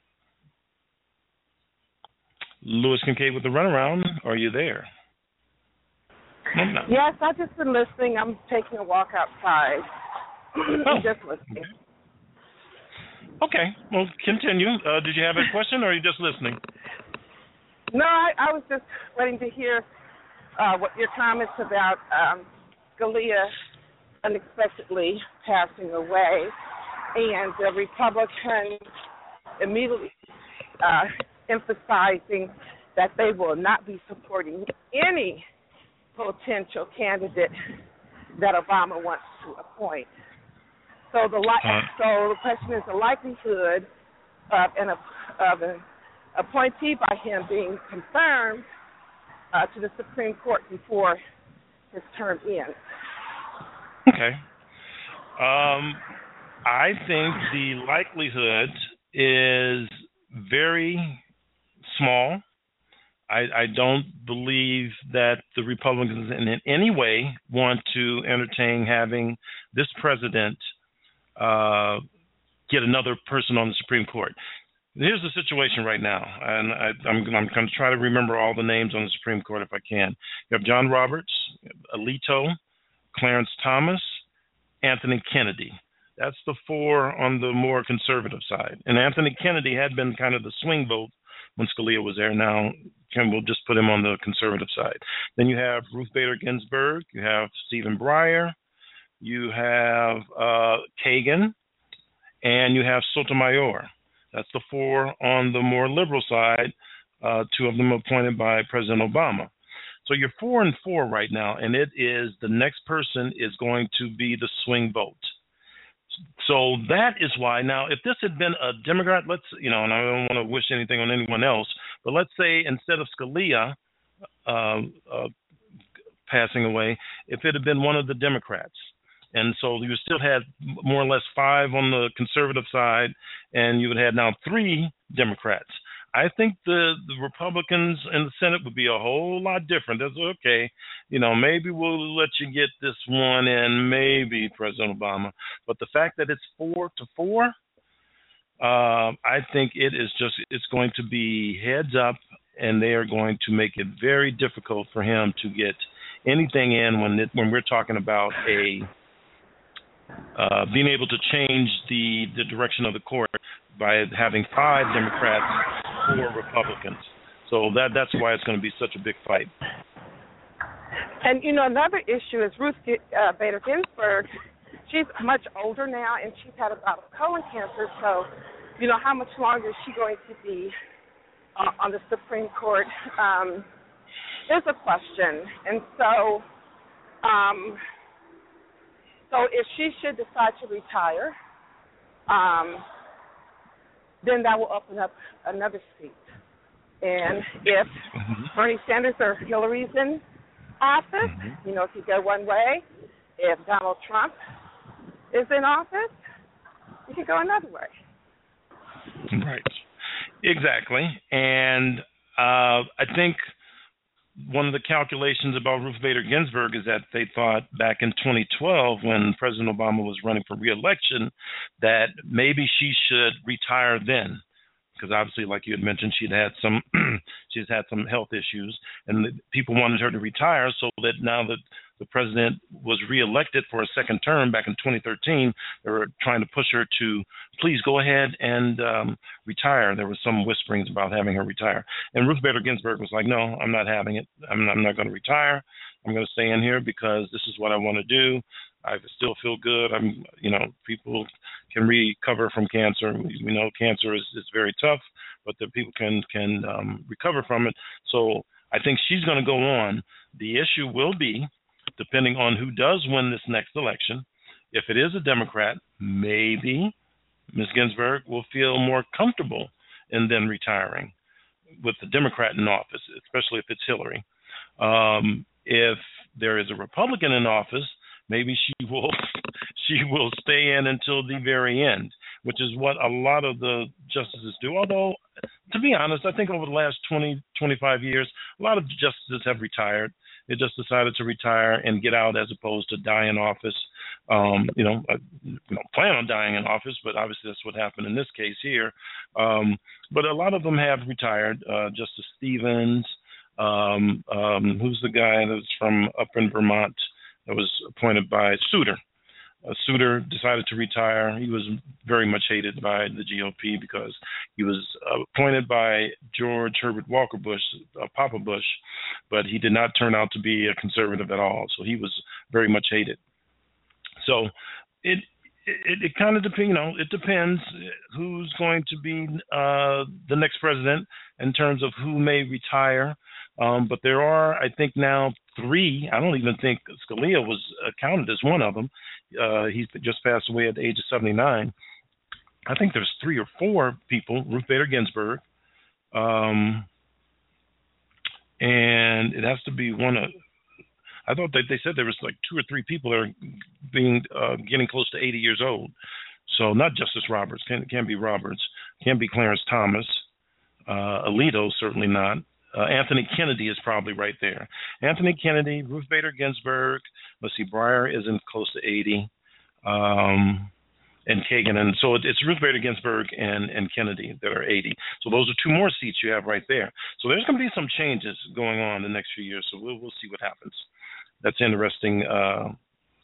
Louis Kincaid with the Runaround. Are you there? No, no. Yes, I've just been listening. I'm taking a walk outside. Oh. Just listening. Okay. Well, continue. Uh, did you have a question, or are you just listening? No, I, I was just waiting to hear uh, what your comments about um, Scalia unexpectedly passing away, and the Republicans immediately uh, emphasizing that they will not be supporting any potential candidate that Obama wants to appoint. So the li- uh, so the question is the likelihood of an of an appointee by him being confirmed uh, to the Supreme Court before his term ends. Okay. Um, I think the likelihood is very small. I, I don't believe that the Republicans in, in any way want to entertain having this president uh, get another person on the Supreme Court. Here's the situation right now, and I, I'm, I'm going to try to remember all the names on the Supreme Court if I can. You have John Roberts, Alito, Clarence Thomas, Anthony Kennedy. That's the four on the more conservative side. And Anthony Kennedy had been kind of the swing vote when Scalia was there. Now, we'll just put him on the conservative side. Then you have Ruth Bader Ginsburg. You have Stephen Breyer. You have uh, Kagan. And you have Sotomayor. That's the four on the more liberal side, uh, two of them appointed by President Obama. So you're four and four right now, and it is the next person is going to be the swing vote. So that is why now, if this had been a Democrat, let's, you know, and I don't want to wish anything on anyone else, but let's say instead of Scalia uh, uh, passing away, if it had been one of the Democrats, and so you still had more or less five on the conservative side, and you would have now three Democrats. I think the, the Republicans in the Senate would be a whole lot different. That's okay. You know, maybe we'll let you get this one in, maybe President Obama. But the fact that it's four to four, uh, I think it is just, it's going to be heads up, and they are going to make it very difficult for him to get anything in when it, when we're talking about a uh, being able to change the, the direction of the court by having five Democrats, four Republicans. So that that's why it's going to be such a big fight. And, you know, another issue is Ruth uh, Bader Ginsburg. She's much older now, and she's had a bout of colon cancer. So, you know, how much longer is she going to be uh, on the Supreme Court um, is a question. And so, um, so if she should decide to retire, um, then that will open up another seat. And if mm-hmm. Bernie Sanders or Hillary's in office, mm-hmm. you know, if you go one way, if Donald Trump is in office, you can go another way. Right. Exactly. And uh, I think one of the calculations about Ruth Bader Ginsburg is that they thought back in twenty twelve, when President Obama was running for re-election, that maybe she should retire then, because obviously, like you had mentioned, she'd had some she's had some health issues, and the people wanted her to retire, so that now that the president was re-elected for a second term back in twenty thirteen, they were trying to push her to please go ahead and um, retire. There was some whisperings about having her retire, and Ruth Bader Ginsburg was like, "No, I'm not having it. I'm not, I'm not going to retire. I'm going to stay in here because this is what I want to do. I still feel good. I'm, you know, people can recover from cancer. We, we know cancer is, is very tough, but the people can can um, recover from it. So I think she's going to go on. The issue will be, depending on who does win this next election, if it is a Democrat, maybe Miz Ginsburg will feel more comfortable in then retiring with the Democrat in office, especially if it's Hillary. Um, if there is a Republican in office, maybe she will she will stay in until the very end, which is what a lot of the justices do. Although, to be honest, I think over the last twenty, twenty-five years, a lot of justices have retired. They just decided to retire and get out as opposed to die in office. Um, you know, I, you know, plan on dying in office, but obviously that's what happened in this case here. Um, but a lot of them have retired. Uh, Justice Stevens, um, um, who's the guy that's from up in Vermont that was appointed by Souter. Uh, Souter decided to retire. He was very much hated by the G O P because he was uh, appointed by George Herbert Walker Bush, uh, Papa Bush, but he did not turn out to be a conservative at all. So he was very much hated. So it it, it kind of depends. You know, it depends who's going to be uh, the next president in terms of who may retire. Um, but there are, I think now, three. I don't even think Scalia was uh, counted as one of them. Uh, he's just passed away at the age of seventy-nine. I think there's three or four people, Ruth Bader Ginsburg, um, and it has to be one of, I thought that they said there was like two or three people that are being uh, getting close to eighty years old. So not Justice Roberts, can can be Roberts, can be Clarence Thomas, uh, Alito certainly not. Uh, Anthony Kennedy is probably right there. Anthony Kennedy, Ruth Bader Ginsburg. Let's see, Breyer is in close to eighty, um, and Kagan, and so it, it's Ruth Bader Ginsburg and, and Kennedy that are eighty. So those are two more seats you have right there. So there's going to be some changes going on in the next few years. So we'll we'll see what happens. That's interesting uh,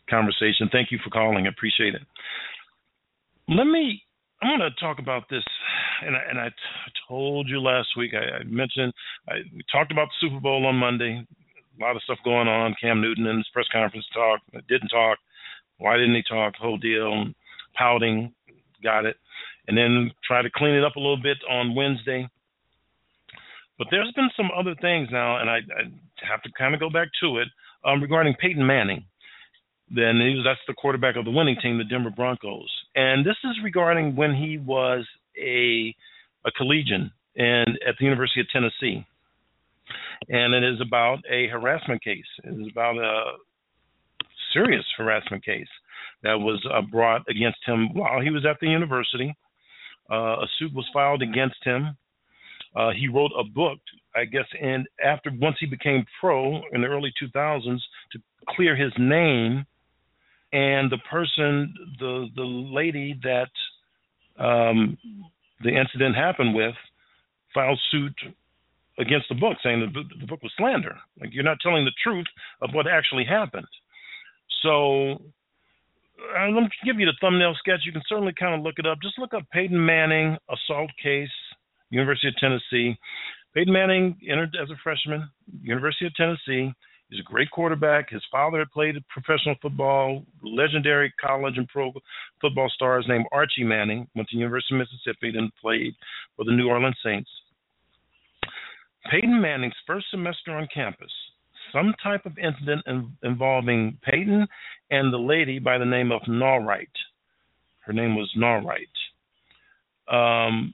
conversation. Thank you for calling. I appreciate it. Let me, I'm going to talk about this, and I, and I, t- I told you last week, I, I mentioned, I, we talked about the Super Bowl on Monday, a lot of stuff going on. Cam Newton in his press conference talked, didn't talk. Why didn't he talk? The whole deal, pouting, got it. And then try to clean it up a little bit on Wednesday. But there's been some other things now, and I, I have to kind of go back to it, um, regarding Peyton Manning. Then he was, that's the quarterback of the winning team, the Denver Broncos. And this is regarding when he was a a collegian and at the University of Tennessee. And it is about a harassment case. It is about a serious harassment case that was uh, brought against him while he was at the university. Uh, a suit was filed against him. Uh, he wrote a book, I guess, and after once he became pro in the early two thousands to clear his name. And the person, the the lady that um, the incident happened with, filed suit against the book, saying the, the book was slander. Like, you're not telling the truth of what actually happened. So uh, let me give you the thumbnail sketch. You can certainly kind of look it up. Just look up Peyton Manning assault case, University of Tennessee. Peyton Manning entered as a freshman, University of Tennessee. He's a great quarterback. His father had played professional football, legendary college and pro football stars named Archie Manning, went to the University of Mississippi, then played for the New Orleans Saints. Peyton Manning's first semester on campus, some type of incident in, involving Peyton and the lady by the name of Norwright. Her name was Norwright. Um,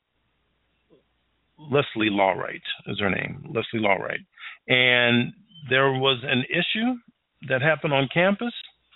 Leslie Lawright is her name, Leslie Lawright. And there was an issue that happened on campus.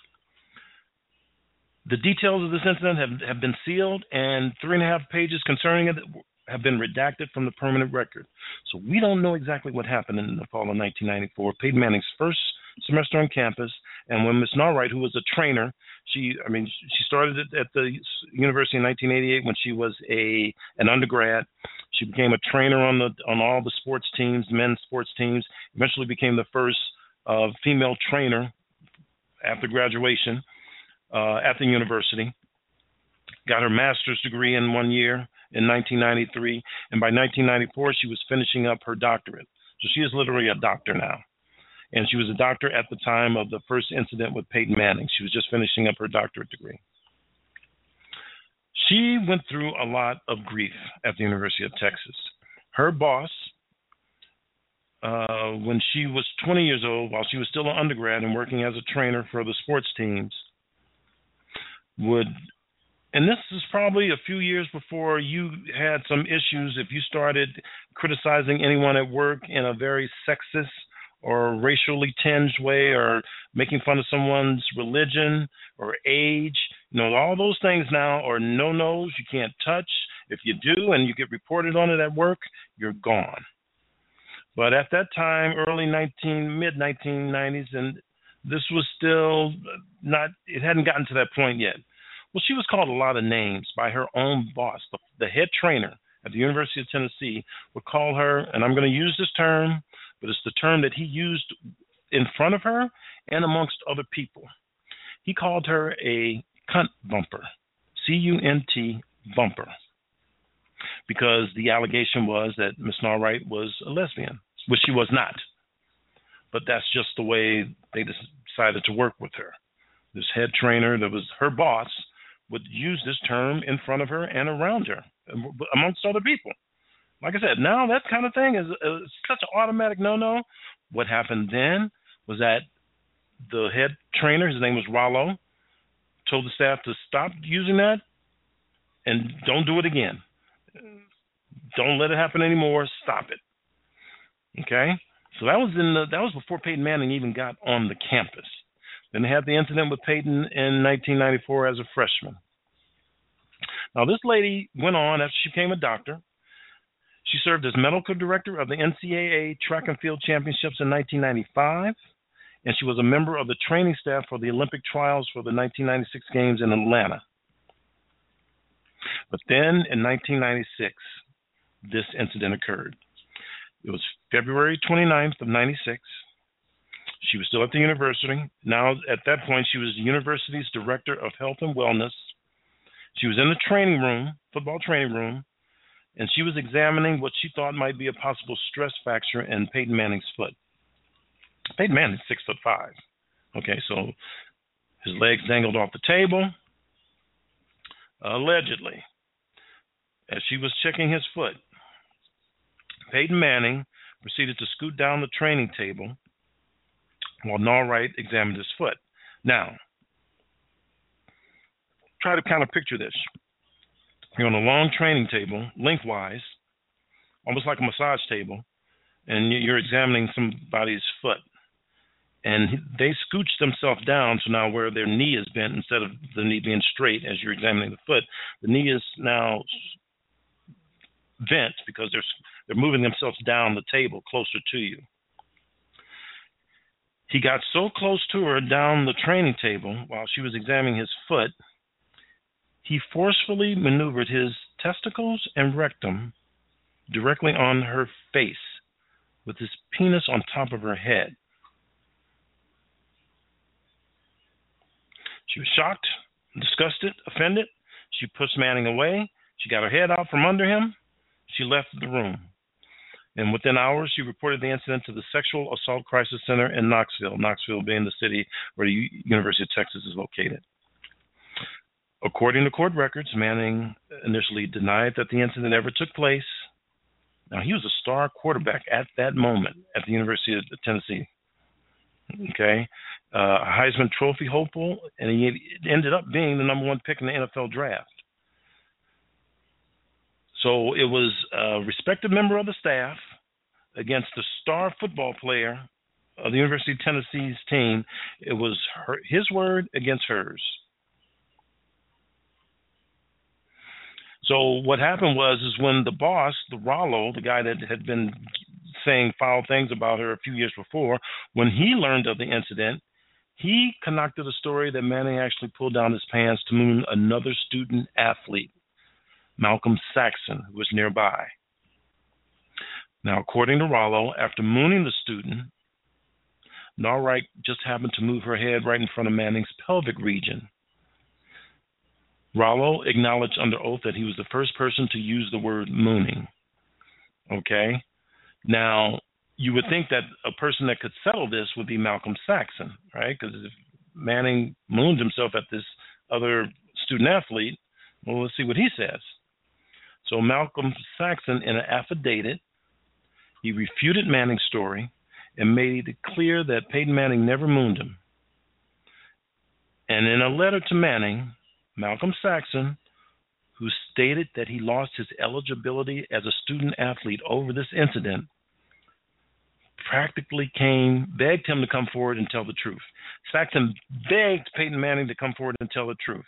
The details of this incident have, have been sealed, and three and a half pages concerning it have been redacted from the permanent record. So we don't know exactly what happened in the fall of nineteen ninety-four. Peyton Manning's first semester on campus, and when Miss Norwright, who was a trainer, she, I mean, she started at the university in nineteen eighty-eight when she was a an undergrad. She became a trainer on the on all the sports teams, men's sports teams. Eventually became the first uh, female trainer after graduation uh, at the university. Got her master's degree in one year in nineteen ninety-three, and by nineteen ninety-four she was finishing up her doctorate. So she is literally a doctor now. And she was a doctor at the time of the first incident with Peyton Manning. She was just finishing up her doctorate degree. She went through a lot of grief at the University of Texas. Her boss, uh, when she was twenty years old, while she was still an undergrad and working as a trainer for the sports teams, would, and this is probably a few years before you had some issues, if you started criticizing anyone at work in a very sexist or racially tinged way, or making fun of someone's religion or age. You know, all those things now are no-nos. You can't touch. If you do and you get reported on it at work, you're gone. But at that time, early nineteen, mid nineteen nineties, and this was still not, it hadn't gotten to that point yet. Well, she was called a lot of names by her own boss. The, the head trainer at the University of Tennessee would call her, and I'm going to use this term, but it's the term that he used in front of her and amongst other people. He called her a cunt bumper, C U N T bumper, because the allegation was that Miss Norwright was a lesbian, which she was not. But that's just the way they decided to work with her. This head trainer that was her boss would use this term in front of her and around her, amongst other people. Like I said, now that kind of thing is, is such an automatic no-no. What happened then was that the head trainer, his name was Rollo, told the staff to stop using that and don't do it again. Don't let it happen anymore. Stop it. Okay? So that was in the, that was before Peyton Manning even got on the campus. Then they had the incident with Peyton in nineteen ninety-four as a freshman. Now, this lady went on after she became a doctor. She served as medical director of the N C double A Track and Field Championships in nineteen ninety-five, and she was a member of the training staff for the Olympic trials for the nineteen ninety-six Games in Atlanta. But then in nineteen ninety-six, this incident occurred. It was February twenty-ninth of ninety-six. She was still at the university. Now, at that point, she was the university's director of health and wellness. She was in the training room, football training room, and she was examining what she thought might be a possible stress fracture in Peyton Manning's foot. Peyton Manning's six foot five. Okay, so his legs dangled off the table. Allegedly, as she was checking his foot, Peyton Manning proceeded to scoot down the training table while Norwright examined his foot. Now, try to kind of picture this. You're on a long training table, lengthwise, almost like a massage table, and you're examining somebody's foot. And they scooched themselves down, so now where their knee is bent, instead of the knee being straight as you're examining the foot, the knee is now bent because they're they're moving themselves down the table closer to you. He got so close to her down the training table while she was examining his foot, he forcefully maneuvered his testicles and rectum directly on her face with his penis on top of her head. She was shocked, disgusted, offended. She pushed Manning away. She got her head out from under him. She left the room. And within hours, she reported the incident to the Sexual Assault Crisis Center in Knoxville, Knoxville being the city where the U- University of Texas is located. According to court records, Manning initially denied that the incident ever took place. Now, he was a star quarterback at that moment at the University of Tennessee. Okay, uh, Heisman Trophy hopeful, and he ended up being the number one pick in the N F L draft. So it was a respected member of the staff against the star football player of the University of Tennessee's team. It was her, his word against hers. So what happened was is when the boss, the Rollo, the guy that had been saying foul things about her a few years before, when he learned of the incident, he concocted a story that Manning actually pulled down his pants to moon another student athlete, Malcolm Saxon, who was nearby. Now, according to Rollo, after mooning the student, Norwright just happened to move her head right in front of Manning's pelvic region. Rollo acknowledged under oath that he was the first person to use the word mooning. Okay? Now, you would think that a person that could settle this would be Malcolm Saxon, right? Because if Manning mooned himself at this other student athlete, well, let's see what he says. So Malcolm Saxon, in an affidavit, he refuted Manning's story and made it clear that Peyton Manning never mooned him. And in a letter to Manning, Malcolm Saxon, who stated that he lost his eligibility as a student athlete over this incident, practically came, begged him to come forward and tell the truth. Saxon begged Peyton Manning to come forward and tell the truth.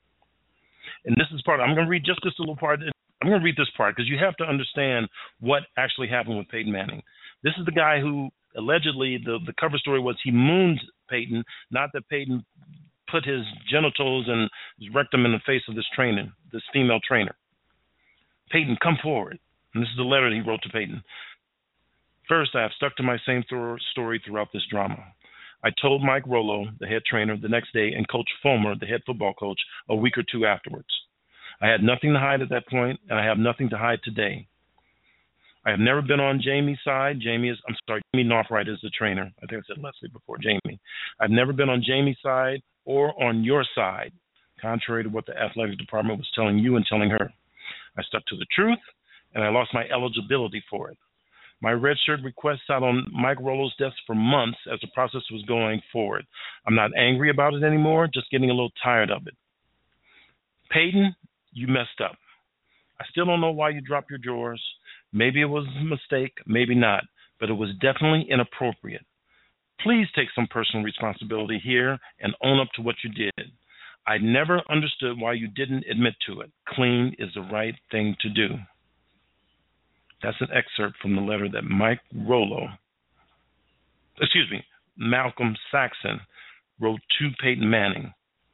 And this is part, I'm going to read just this little part. I'm going to read this part because you have to understand what actually happened with Peyton Manning. This is the guy who allegedly, the, the cover story was he mooned Peyton, not that Peyton put his genitals and his rectum in the face of this trainer, this female trainer. Peyton, come forward. And this is the letter he wrote to Peyton. First, I have stuck to my same th- story throughout this drama. I told Mike Rollo, the head trainer, the next day, and Coach Fulmer, the head football coach, a week or two afterwards. I had nothing to hide at that point, and I have nothing to hide today. I have never been on Jamie's side. Jamie is, I'm sorry, Jamie Northright is the trainer. I think I said Leslie before Jamie. I've never been on Jamie's side or on your side, contrary to what the athletic department was telling you and telling her. I stuck to the truth, and I lost my eligibility for it. My red shirt request sat on Mike Rollo's desk for months as the process was going forward. I'm not angry about it anymore, just getting a little tired of it. Peyton, you messed up. I still don't know why you dropped your drawers. Maybe it was a mistake, maybe not, but it was definitely inappropriate. Please take some personal responsibility here and own up to what you did. I never understood why you didn't admit to it. Clean is the right thing to do. That's an excerpt from the letter that Mike Rollo, excuse me, Malcolm Saxon wrote to Peyton Manning.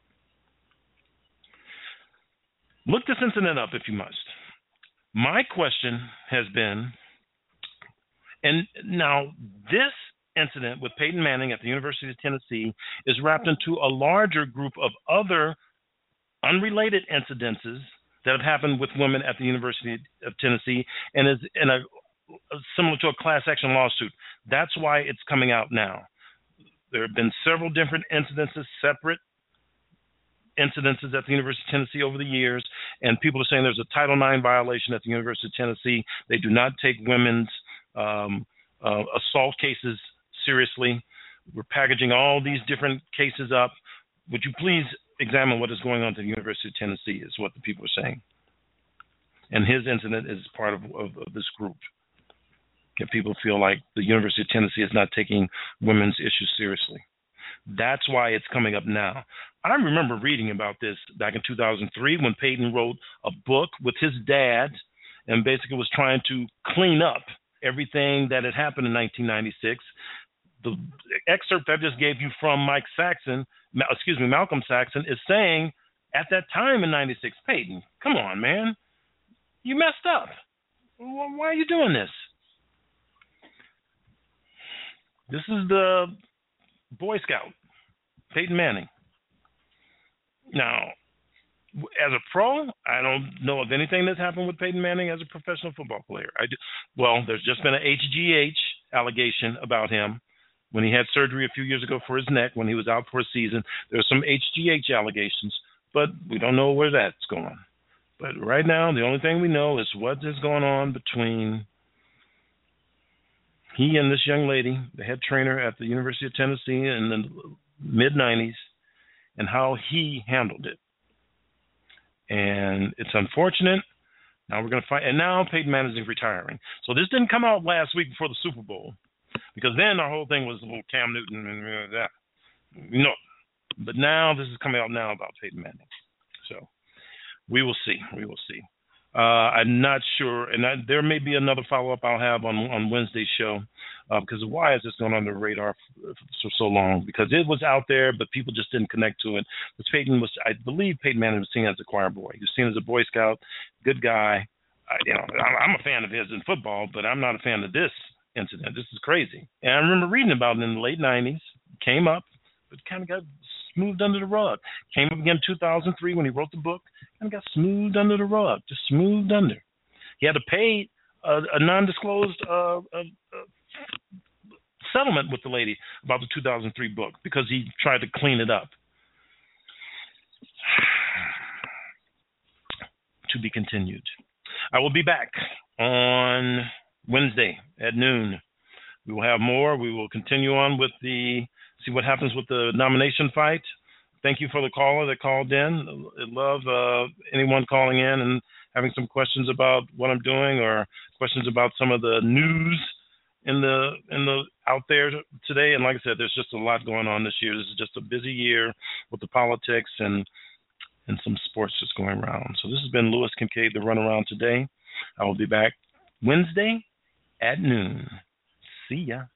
Look this incident up if you must. My question has been, and now this incident with Peyton Manning at the University of Tennessee is wrapped into a larger group of other unrelated incidences that have happened with women at the University of Tennessee, and is in a similar to a class action lawsuit. That's why it's coming out now. There have been several different incidences, separate incidences at the University of Tennessee over the years, and people are saying there's a Title nine violation at the University of Tennessee. They do not take women's um, uh, assault cases seriously. We're packaging all these different cases up. Would you please examine what is going on at the University of Tennessee, is what the people are saying. And his incident is part of, of, of this group. If people feel like the University of Tennessee is not taking women's issues seriously. That's why it's coming up now. I remember reading about this back in two thousand three when Peyton wrote a book with his dad and basically was trying to clean up everything that had happened in nineteen ninety-six. The excerpt I just gave you from Mike Saxon, excuse me, Malcolm Saxon, is saying at that time in ninety-six, Peyton, come on, man. You messed up. Why are you doing this? This is the Boy Scout, Peyton Manning. Now, as a pro, I don't know of anything that's happened with Peyton Manning as a professional football player. I do, well, there's just been an H G H allegation about him when he had surgery a few years ago for his neck when he was out for a season. There's some H G H allegations, but we don't know where that's going. But right now, the only thing we know is what is going on between he and this young lady, the head trainer at the University of Tennessee in the mid nineties, and how he handled it. And it's unfortunate. Now we're going to fight. And now Peyton Manning is retiring. So this didn't come out last week before the Super Bowl, because then our whole thing was little Cam Newton and that. You know, but now this is coming out now about Peyton Manning. So we will see. We will see. Uh, I'm not sure, and I, there may be another follow-up I'll have on on Wednesday's show, uh, because why is this going under the radar for, for so long? Because it was out there, but people just didn't connect to it. Because Peyton was, I believe, Peyton Manning was seen as a choir boy. He was seen as a Boy Scout, good guy. I, you know, I'm a fan of his in football, but I'm not a fan of this incident. This is crazy. And I remember reading about it in the late nineties. Came up, but kind of got smoothed under the rug. Came up again in two thousand three when he wrote the book, and got smoothed under the rug, just smoothed under. He had to pay a, a non-disclosed uh, uh, uh, settlement with the lady about the two thousand three book because he tried to clean it up. To be continued. I will be back on Wednesday at noon. We will have more. We will continue on with the, see what happens with the nomination fight. Thank you for the caller that called in. I love uh, anyone calling in and having some questions about what I'm doing or questions about some of the news in the in the out there today. And like I said, there's just a lot going on this year. This is just a busy year with the politics and and some sports just going around. So this has been Louis Kincaid, the Runaround today. I will be back Wednesday at noon. See ya.